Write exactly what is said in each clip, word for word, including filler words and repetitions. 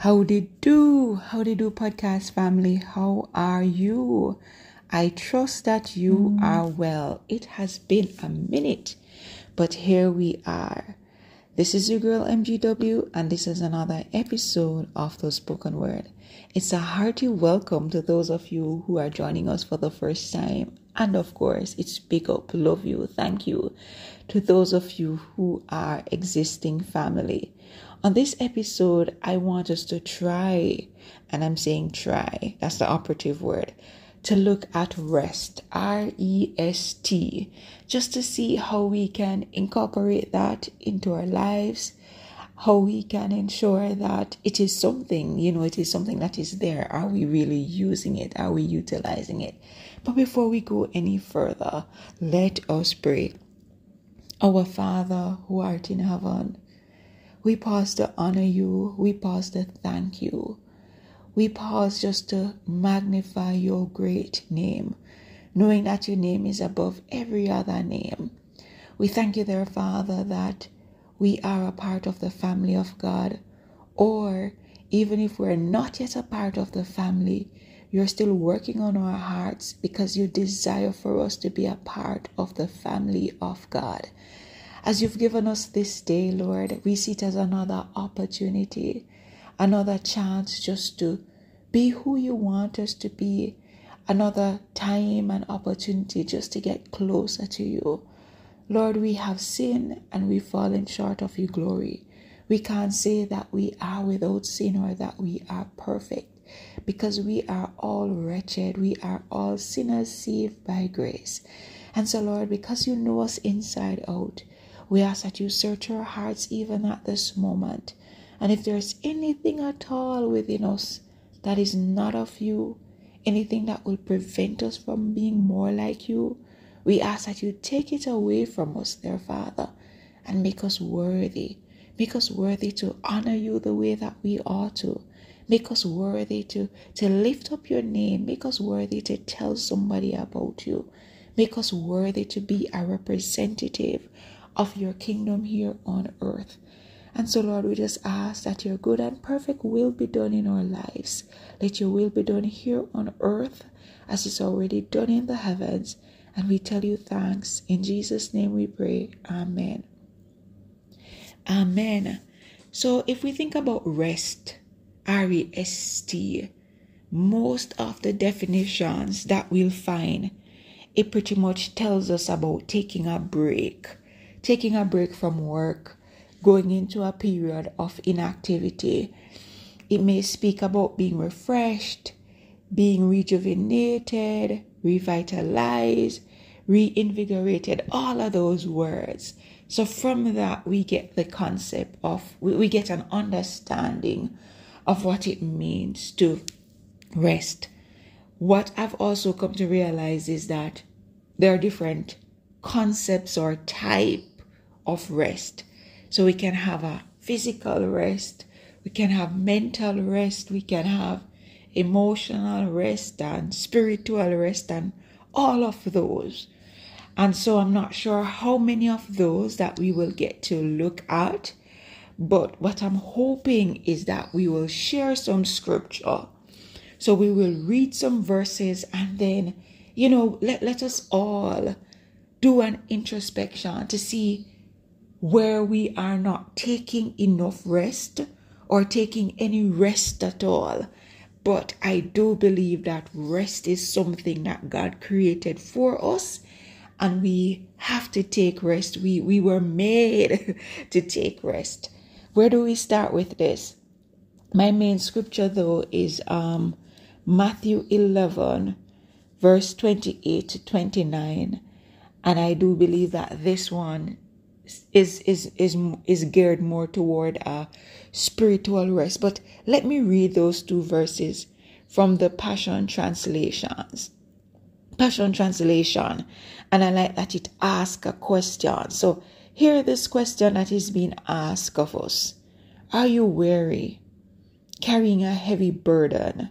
How did do? How did do, podcast family? How are you? I trust that you are well. It has been a minute, but here we are. This is your girl M G W, and this is another episode of The Spoken Word. It's a hearty welcome to those of you who are joining us for the first time. And of course, it's big up, love you, thank you to those of you who are existing family. On this episode, I want us to try, and I'm saying try, that's the operative word, to look at rest, R E S T, just to see how we can incorporate that into our lives, how we can ensure that it is something, you know, it is something that is there. Are we really using it? Are we utilizing it? But before we go any further, let us pray. Our Father who art in heaven, we pause to honor you. We pause to thank you. We pause just to magnify your great name, knowing that your name is above every other name. We thank you, dear Father, that we are a part of the family of God, or even if we're not yet a part of the family, you're still working on our hearts because you desire for us to be a part of the family of God. As you've given us this day, Lord, we see it as another opportunity, another chance just to be who you want us to be, another time and opportunity just to get closer to you. Lord, we have sinned and we've fallen short of your glory. We can't say that we are without sin or that we are perfect, because we are all wretched. We are all sinners saved by grace. And so, Lord, because you know us inside out, we ask that you search our hearts even at this moment. And if there's anything at all within us that is not of you, anything that will prevent us from being more like you, we ask that you take it away from us, dear Father, and make us worthy. Make us worthy to honor you the way that we ought to. Make us worthy to, to lift up your name. Make us worthy to tell somebody about you. Make us worthy to be a representative of your kingdom here on earth. And so, Lord, we just ask that your good and perfect will be done in our lives. Let your will be done here on earth as it's already done in the heavens. And we tell you thanks. In Jesus' name we pray. Amen. Amen. So if we think about rest, R E S T, most of the definitions that we'll find, it pretty much tells us about taking a break. Taking a break from work, going into a period of inactivity. It may speak about being refreshed, being rejuvenated, revitalized, reinvigorated, all of those words. So from that, we get the concept of, we, we get an understanding of what it means to rest. What I've also come to realize is that there are different concepts or type of rest. So we can have a physical rest, we can have mental rest, we can have emotional rest and spiritual rest and all of those. And so I'm not sure how many of those that we will get to look at, but what I'm hoping is that we will share some scripture. So we will read some verses and then, you know, let, let us all do an introspection to see where we are not taking enough rest or taking any rest at all. But I do believe that rest is something that God created for us, and we have to take rest. We, we were made to take rest. Where do we start with this? My main scripture, though, is um, Matthew eleven, verse twenty-eight to twenty-nine. And I do believe that this one is is is is geared more toward a spiritual rest. But let me read those two verses from the Passion translations. Passion translation. And I like that it asks a question. So hear this question that is being asked of us. Are you weary, carrying a heavy burden?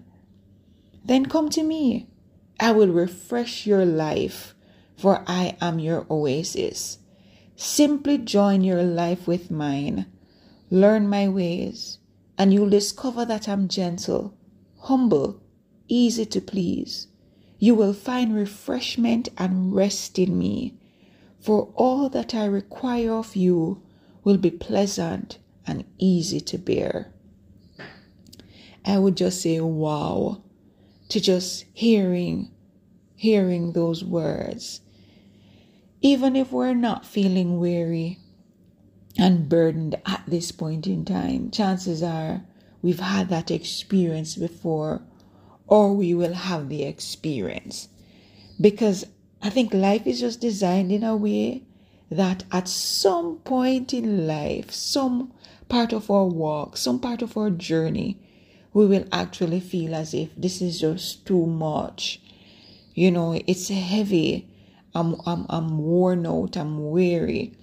Then come to me. I will refresh your life, for I am your oasis. Simply join your life with mine. Learn my ways, and you'll discover that I'm gentle, humble, easy to please. You will find refreshment and rest in me, for all that I require of you will be pleasant and easy to bear. I would just say, wow, to just hearing, hearing those words. Even if we're not feeling weary and burdened at this point in time, chances are we've had that experience before, or we will have the experience. Because I think life is just designed in a way that at some point in life, some part of our walk, some part of our journey, we will actually feel as if this is just too much. You know, it's heavy. I'm, I'm, I'm worn out. I'm weary.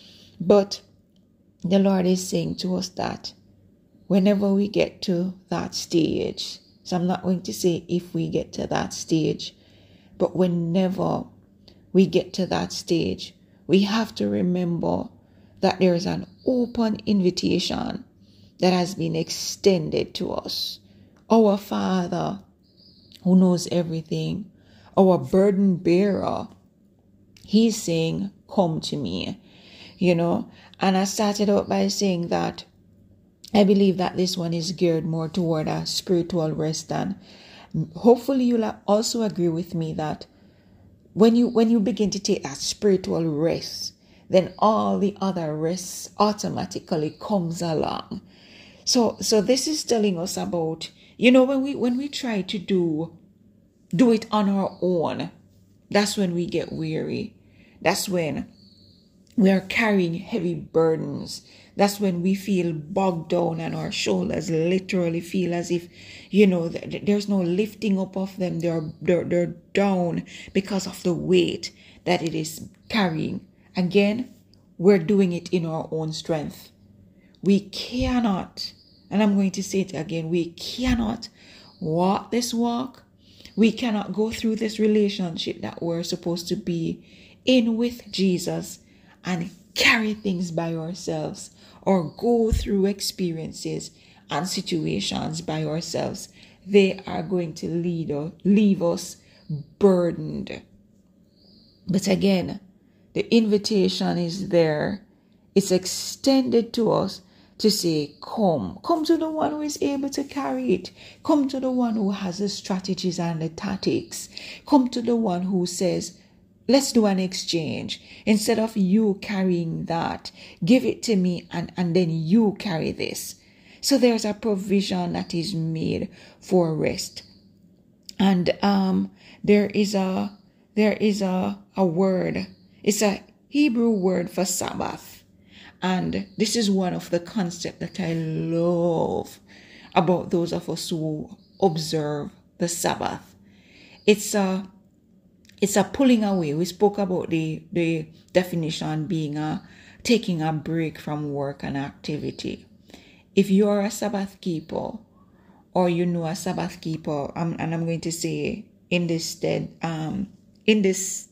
But the Lord is saying to us that whenever we get to that stage, so I'm not going to say if we get to that stage, but whenever we get to that stage, we have to remember that there is an open invitation that has been extended to us. Our Father, who knows everything, our burden bearer, He's saying, come to me, you know. And I started out by saying that I believe that this one is geared more toward a spiritual rest. And hopefully you'll also agree with me that when you when you begin to take that spiritual rest, then all the other rests automatically comes along. So so this is telling us about, you know, when we when we try to do do it on our own, that's when we get weary. That's when we are carrying heavy burdens. That's when we feel bogged down and our shoulders literally feel as if, you know, th- there's no lifting up of them. They're, they're, they're down because of the weight that it is carrying. Again, we're doing it in our own strength. We cannot, and I'm going to say it again, we cannot walk this walk. We cannot go through this relationship that we're supposed to be in with Jesus and carry things by ourselves, or go through experiences and situations by ourselves. They are going to lead or leave us burdened. But again, the invitation is there. It's extended to us to say, come. Come to the one who is able to carry it. Come to the one who has the strategies and the tactics. Come to the one who says, let's do an exchange. Instead of you carrying that, give it to me and, and then you carry this. So there's a provision that is made for rest. And um, there is a there is a, a word. It's a Hebrew word for Sabbath. And this is one of the concepts that I love about those of us who observe the Sabbath. It's a It's a pulling away. We spoke about the, the definition being a taking a break from work and activity. If you're a Sabbath keeper, or you know a Sabbath keeper, um, and I'm going to say in this stead, um, in this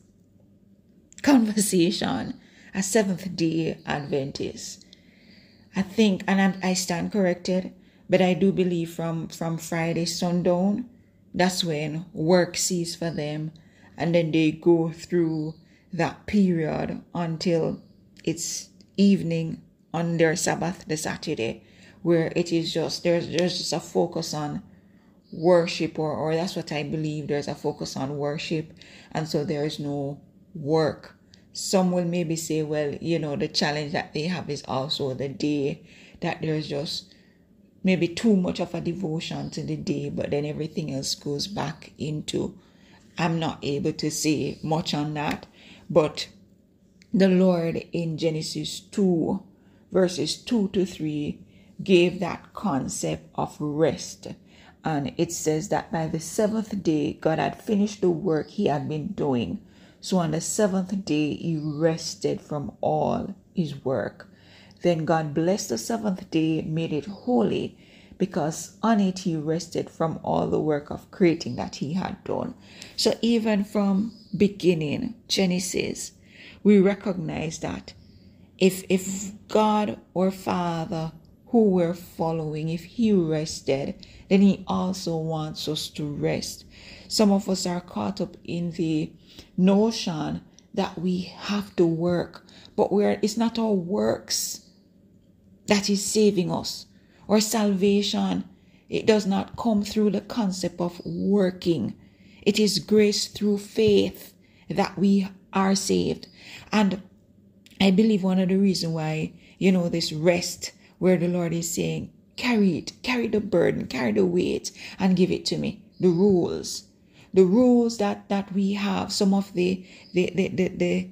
conversation, a Seventh Day Adventist, I think, and I'm, I stand corrected, but I do believe from from Friday sundown, that's when work ceases for them. And then they go through that period until it's evening on their Sabbath, the Saturday, where it is just, there's, there's just a focus on worship, or, or that's what I believe. There's a focus on worship. And so there is no work. Some will maybe say, well, you know, the challenge that they have is also the day that there's just maybe too much of a devotion to the day, but then everything else goes back into, I'm not able to say much on that, but the Lord in Genesis two, verses two to three, gave that concept of rest. And it says that by the seventh day, God had finished the work he had been doing. So on the seventh day, he rested from all his work. Then God blessed the seventh day, made it holy, because on it he rested from all the work of creating that he had done. So even from beginning, Genesis, we recognize that if if God or Father, who we're following. If he rested, then he also wants us to rest. Some of us are caught up in the notion that we have to work, but we're, it's not our works that is saving us. Or salvation, it does not come through the concept of working. It is grace through faith that we are saved. And I believe one of the reasons why, you know, this rest where the Lord is saying, carry it, carry the burden, carry the weight and give it to me. The rules, the rules that, that we have, some of the, the, the, the, the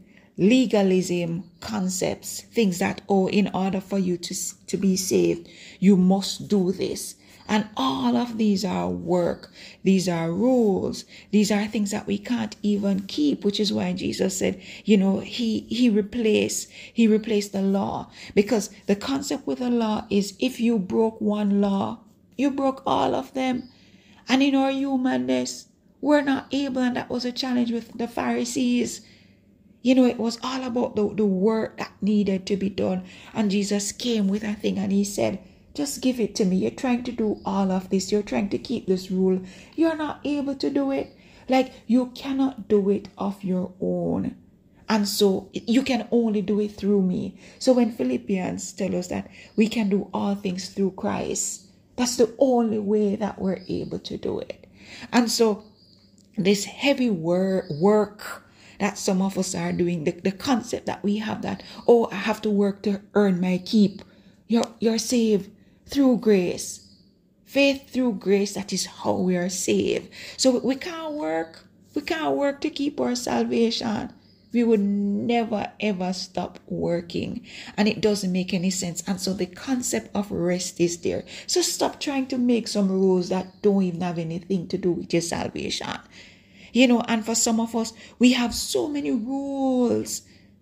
legalism concepts, things that, oh, in order for you to, to be saved, you must do this. And all of these are work. These are rules. These are things that we can't even keep, which is why Jesus said, you know, he, he replaced, he replaced the law, because the concept with the law is if you broke one law, you broke all of them. And in our humanness, we're not able. And that was a challenge with the Pharisees. You know, it was all about the, the work that needed to be done. And Jesus came with a thing and he said, just give it to me. You're trying to do all of this. You're trying to keep this rule. You're not able to do it. Like, you cannot do it of your own. And so you can only do it through me. So when Philippians tell us that we can do all things through Christ, that's the only way that we're able to do it. And so this heavy wor- work that some of us are doing, the, the concept that we have that, oh, I have to work to earn my keep. You're, you're saved through grace. Faith through grace, that is how we are saved. So we can't work. We can't work to keep our salvation. We would never ever stop working. And it doesn't make any sense. And so the concept of rest is there. So stop trying to make some rules that don't even have anything to do with your salvation. You know, and for some of us, we have so many rules.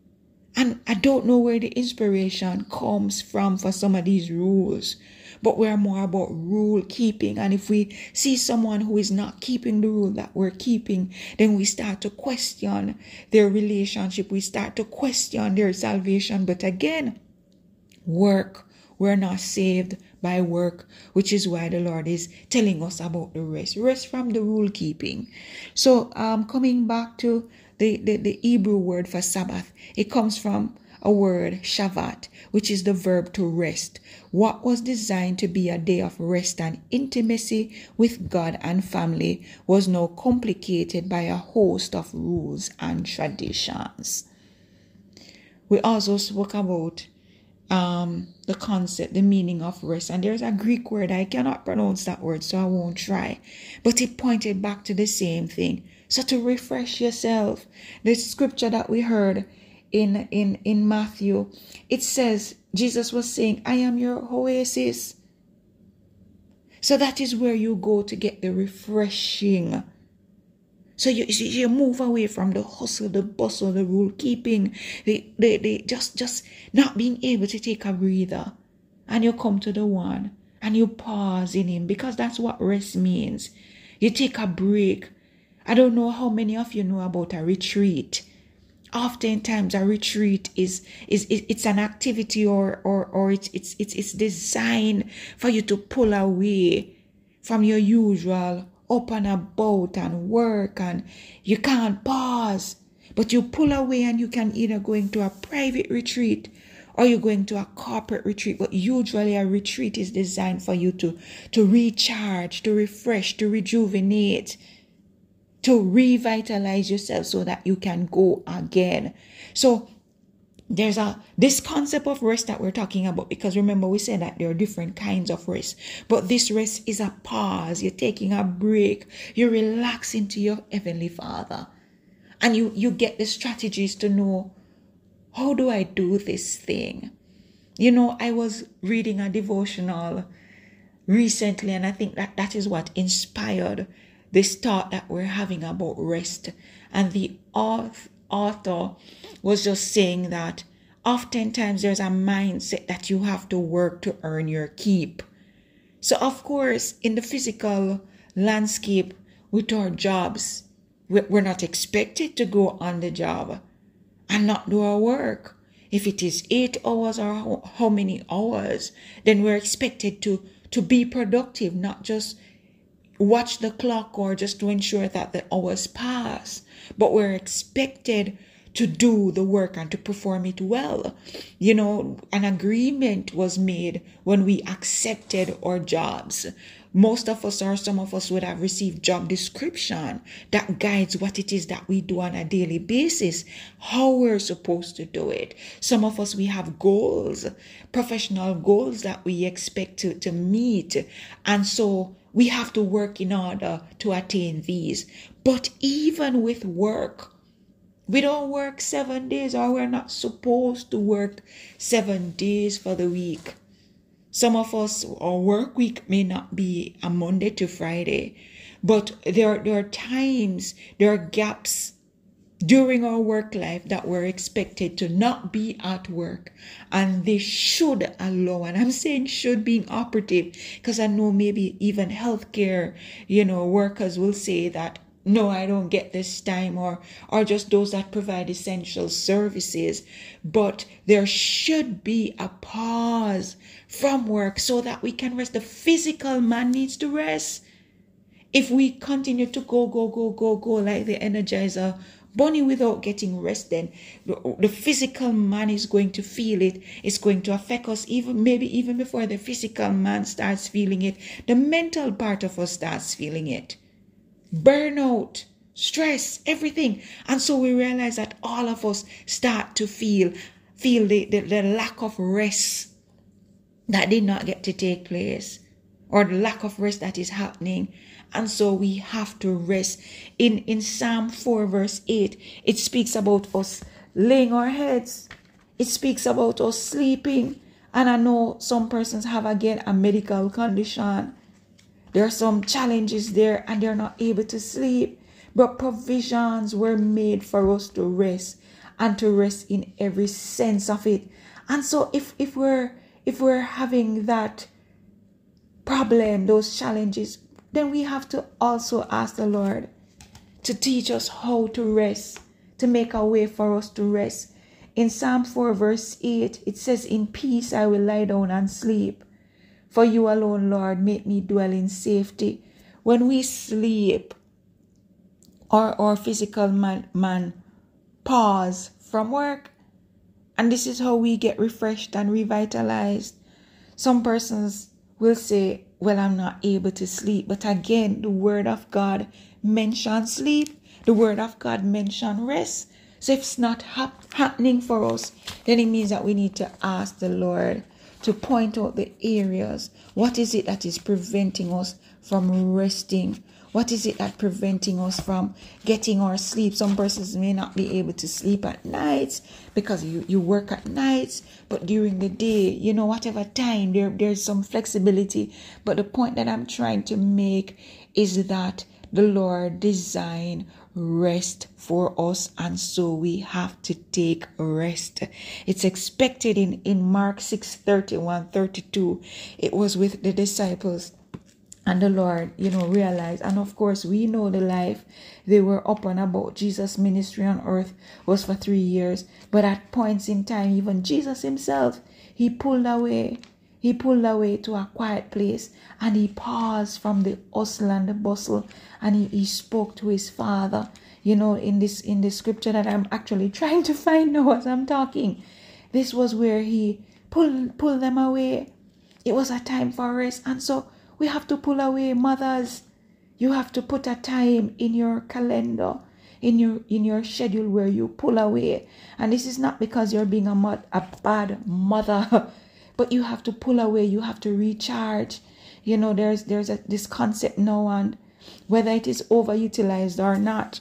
And I don't know where the inspiration comes from for some of these rules, but we're more about rule keeping. And if we see someone who is not keeping the rule that we're keeping, then we start to question their relationship. We start to question their salvation. But again, work. We're not saved by work, which is why the Lord is telling us about the rest. Rest from the rule keeping. So um, coming back to The, the, the Hebrew word for Sabbath, it comes from a word, Shabbat, which is the verb to rest. What was designed to be a day of rest and intimacy with God and family was now complicated by a host of rules and traditions. We also spoke about um, the concept, the meaning of rest. And there's a Greek word, I cannot pronounce that word, so I won't try. But it pointed back to the same thing. So to refresh yourself, the scripture that we heard in, in, in Matthew, it says, Jesus was saying, I am your oasis. So that is where you go to get the refreshing. So you, you move away from the hustle, the bustle, the rule keeping, the, the, the just, just not being able to take a breather. And you come to the one and you pause in him, because that's what rest means. You take a break. I don't know how many of you know about a retreat. Oftentimes a retreat is is it's an activity or or or it's it's it's it's designed for you to pull away from your usual up and about and work, and you can't pause. But you pull away and you can either go into a private retreat or you're going to a corporate retreat. But usually a retreat is designed for you to, to recharge, to refresh, to rejuvenate, to revitalize yourself so that you can go again. So there's a this concept of rest that we're talking about, because remember we said that there are different kinds of rest. But this rest is a pause. You're taking a break. You're relaxing to your Heavenly Father. And you, you get the strategies to know, how do I do this thing? You know, I was reading a devotional recently, and I think that that is what inspired this thought that we're having about rest. And the author was just saying that oftentimes there's a mindset that you have to work to earn your keep. So of course, in the physical landscape with our jobs, we're not expected to go on the job and not do our work. if it is eight hours or how, how many hours, then we're expected to, to be productive, not just watch the clock or just to ensure that the hours pass, but we're expected to do the work and to perform it well. You know, an agreement was made when we accepted our jobs. Most of us, or some of us, would have received job description that guides what it is that we do on a daily basis, how we're supposed to do it. Some of us, we have goals, professional goals that we expect to, to meet. And so we have to work in order to attain these. But even with work, we don't work seven days, or we're not supposed to work seven days for the week. Some of us, our work week may not be a Monday to Friday, but there, there are times, there are gaps during our work life that we're expected to not be at work. And they should allow, and I'm saying should being operative, because I know maybe even healthcare, you know, workers will say that, no, I don't get this time, or or just those that provide essential services. But there should be a pause from work so that we can rest. The physical man needs to rest. If we continue to go, go, go, go, go like the Energizer Bunny without getting rest, then the, the physical man is going to feel it. It's going to affect us, even maybe even before the physical man starts feeling it. The mental part of us starts feeling it. Burnout, stress, everything. And so we realize that all of us start to feel feel the, the, the lack of rest that did not get to take place, or the lack of rest that is happening. And so we have to rest. In, in Psalm four verse eight, it speaks about us laying our heads. It speaks about us sleeping. And I know some persons have, again, a medical condition. There are some challenges there and they're not able to sleep. But provisions were made for us to rest, and to rest in every sense of it. And so if, if we're if we're having that problem, those challenges, then we have to also ask the Lord to teach us how to rest, to make a way for us to rest. In Psalm four verse eight, it says, "In peace I will lie down and sleep. For you alone, Lord, make me dwell in safety." When we sleep, our, our physical man, man pause from work. And this is how we get refreshed and revitalized. Some persons will say, well, I'm not able to sleep. But again, the word of God mentions sleep. The word of God mentions rest. So if it's not hap- happening for us, then it means that we need to ask the Lord to point out the areas. What is it that is preventing us from resting? What is it that preventing us from getting our sleep? Some persons may not be able to sleep at nights because you, you work at nights, but during the day, you know, whatever time, there, there's some flexibility. But the point that I'm trying to make is that the Lord designed rest for us, and so we have to take rest. It's expected in, in Mark six thirty-one thirty-two. It was with the disciples. And the Lord, you know, realized, and of course, we know the life they were up and about. Jesus' ministry on earth was for three years. But at points in time, even Jesus himself, he pulled away. He pulled away to a quiet place, and he paused from the hustle and the bustle, and he, he spoke to his Father. You know, in this in the scripture that I'm actually trying to find now as I'm talking, this was where he pulled pulled them away. It was a time for rest, and so we have to pull away. Mothers, you have to put a time in your calendar, in your in your schedule where you pull away. And this is not because you're being a, mod, a bad mother, but you have to pull away. You have to recharge. You know, there's there's a, this concept now, and whether it is overutilized or not,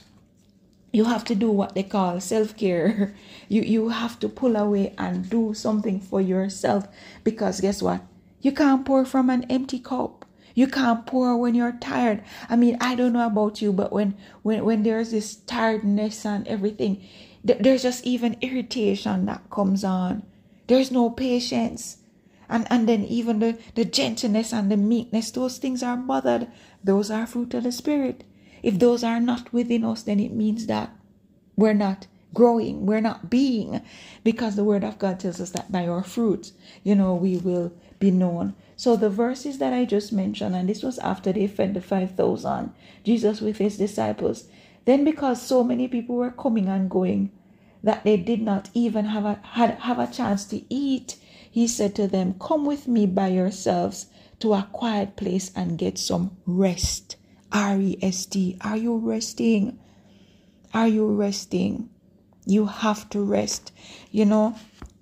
you have to do what they call self-care. You you have to pull away and do something for yourself, because guess what? You can't pour from an empty cup. You can't pour when you're tired. I mean, I don't know about you, but when when, when there's this tiredness and everything, th- there's just even irritation that comes on. There's no patience. And and then even the, the gentleness and the meekness, those things are bothered. Those are fruit of the Spirit. If those are not within us, then it means that we're not growing, we're not being, because the word of God tells us that by our fruits, you know, we will be known. So the verses that I just mentioned, and this was after they fed the five thousand, Jesus with his disciples. Then because so many people were coming and going that they did not even have a, had, have a chance to eat, he said to them, come with me by yourselves to a quiet place and get some rest. R E S T. Are you resting? Are you resting? You have to rest. You know,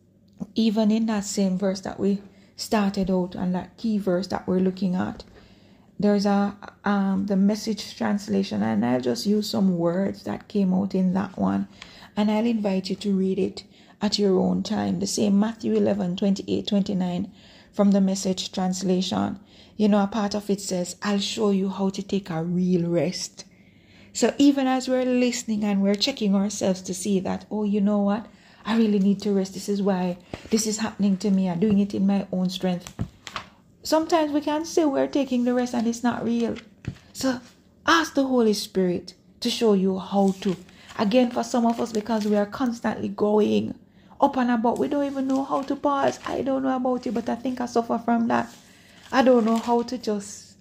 even in that same verse that we started out, and that key verse that we're looking at, there's a um the Message translation, and I'll just use some words that came out in that one, and I'll invite you to read it at your own time. The same Matthew eleven, twenty-eight, twenty-nine from the Message translation. You know, a part of it says, I'll show you how to take a real rest. So even as we're listening and we're checking ourselves to see that, oh, you know what? I really need to rest. This is why this is happening to me. I'm doing it in my own strength. Sometimes we can say we're taking the rest and it's not real. So ask the Holy Spirit to show you how to. Again, for some of us, because we are constantly going up and about, we don't even know how to pause. I don't know about you, but I think I suffer from that. I don't know how to just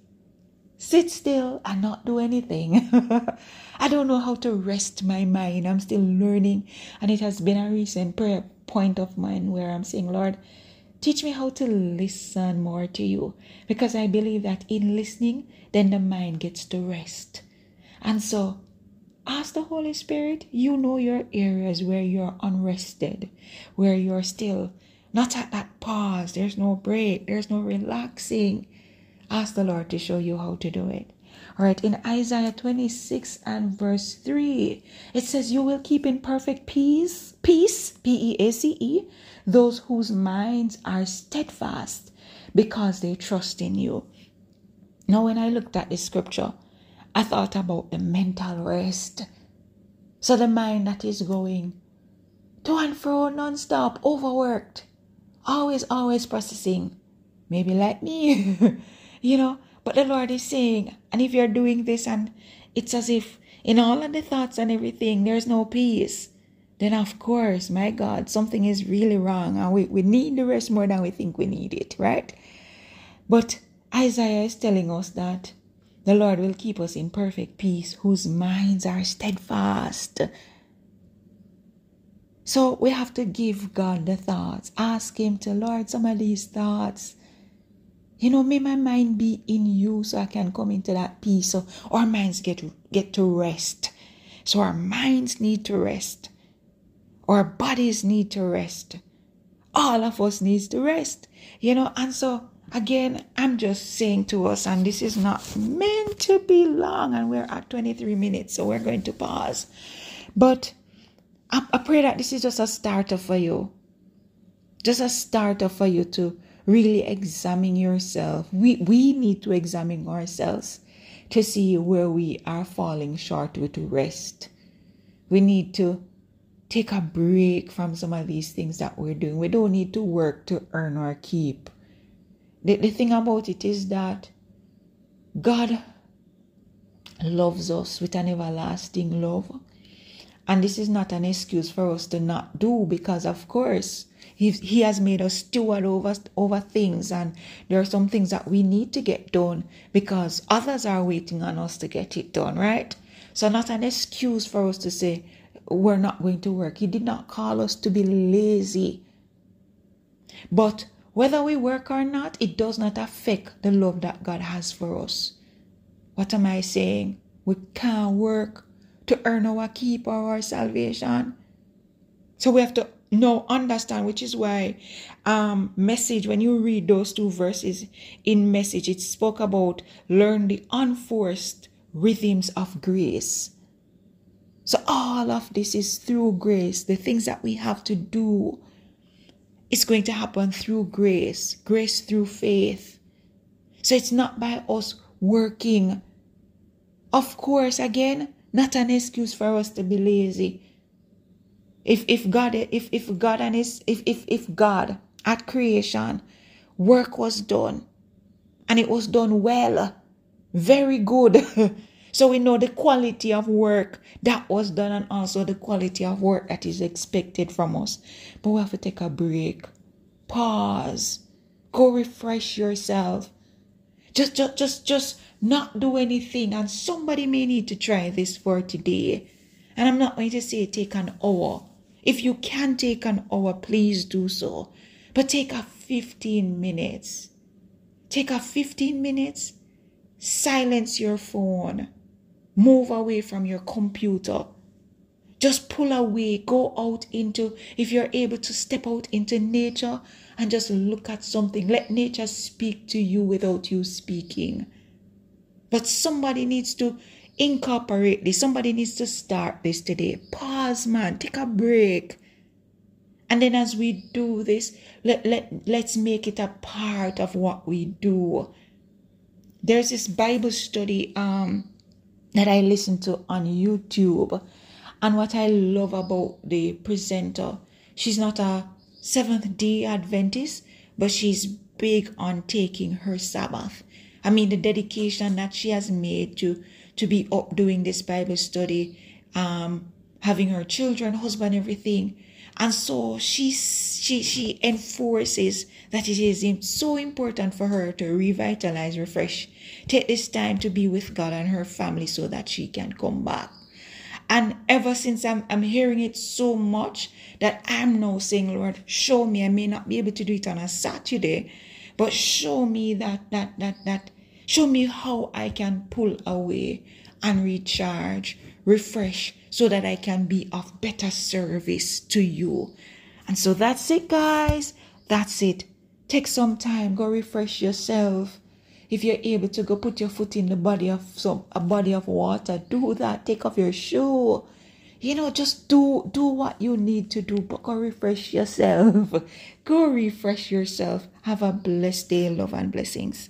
sit still and not do anything. I don't know how to rest my mind. I'm still learning. And it has been a recent prayer point of mine where I'm saying, Lord, teach me how to listen more to you. Because I believe that in listening, then the mind gets to rest. And so, ask the Holy Spirit. You know your areas where you're unrested, where you're still not at that pause. There's no break. There's no relaxing. Ask the Lord to show you how to do it. All right, in Isaiah twenty-six and verse three, it says, you will keep in perfect peace, peace, P E A C E, those whose minds are steadfast because they trust in you. Now, when I looked at this scripture, I thought about the mental rest. So the mind that is going to and fro non-stop, overworked, always, always processing, maybe like me, you know, but the Lord is saying, and if you're doing this and it's as if in all of the thoughts and everything, there's no peace, then of course, my God, something is really wrong. And we, we need the rest more than we think we need it, right? But Isaiah is telling us that the Lord will keep us in perfect peace, whose minds are steadfast. So we have to give God the thoughts. Ask him to, Lord, some of these thoughts, you know, may my mind be in you so I can come into that peace. So our minds get, get to rest. So our minds need to rest. Our bodies need to rest. All of us needs to rest. You know, and so again, I'm just saying to us, and this is not meant to be long, and we're at twenty-three minutes, so we're going to pause. But I, I pray that this is just a starter for you. Just a starter for you to really examine yourself. We, we need to examine ourselves to see where we are falling short with rest. We need to take a break from some of these things that we're doing. We don't need to work to earn or keep. The, the thing about it is that God loves us with an everlasting love. And this is not an excuse for us to not do, because of course, He, he has made us steward over, over things. And there are some things that we need to get done because others are waiting on us to get it done, right? So not an excuse for us to say, we're not going to work. He did not call us to be lazy. But whether we work or not, it does not affect the love that God has for us. What am I saying? We can't work to earn our keep or our salvation. So we have to now understand, which is why um, Message, when you read those two verses in Message, it spoke about learn the unforced rhythms of grace. So all of this is through grace. The things that we have to do, it's going to happen through grace. Grace through faith. So it's not by us working. Of course, again, not an excuse for us to be lazy. If if God if if God and his if if if God at creation, work was done and it was done well, very good. So we know the quality of work that was done and also the quality of work that is expected from us. But we have to take a break. Pause. Go refresh yourself. Just, just, just, just not do anything. And somebody may need to try this for today. And I'm not going to say take an hour. If you can take an hour, please do so. But take a fifteen minutes. Take a fifteen minutes. Silence your phone. Move away from your computer. Just pull away. Go out into, if you're able to step out into nature and just look at something. Let nature speak to you without you speaking. But somebody needs to incorporate this. Somebody needs to start this today. Pause, man. Take a break. And then as we do this, let, let, let's make it a part of what we do. There's this Bible study um, that I listen to on YouTube. And what I love about the presenter, she's not a Seventh-day Adventist, but she's big on taking her Sabbath. I mean, the dedication that she has made to, to be up doing this Bible study, um, having her children, husband, everything. And so she, she, she enforces that it is so important for her to revitalize, refresh, take this time to be with God and her family so that she can come back. And ever since I'm, I'm hearing it so much that I'm now saying, Lord, show me. I may not be able to do it on a Saturday, but show me that, that, that, that, show me how I can pull away and recharge, refresh, so that I can be of better service to you. And so that's it, guys. That's it. Take some time. Go refresh yourself. If you're able to go put your foot in the body of some a body of water, do that. Take off your shoe. You know, just do do what you need to do. But go refresh yourself. Go refresh yourself. Have a blessed day, love and blessings.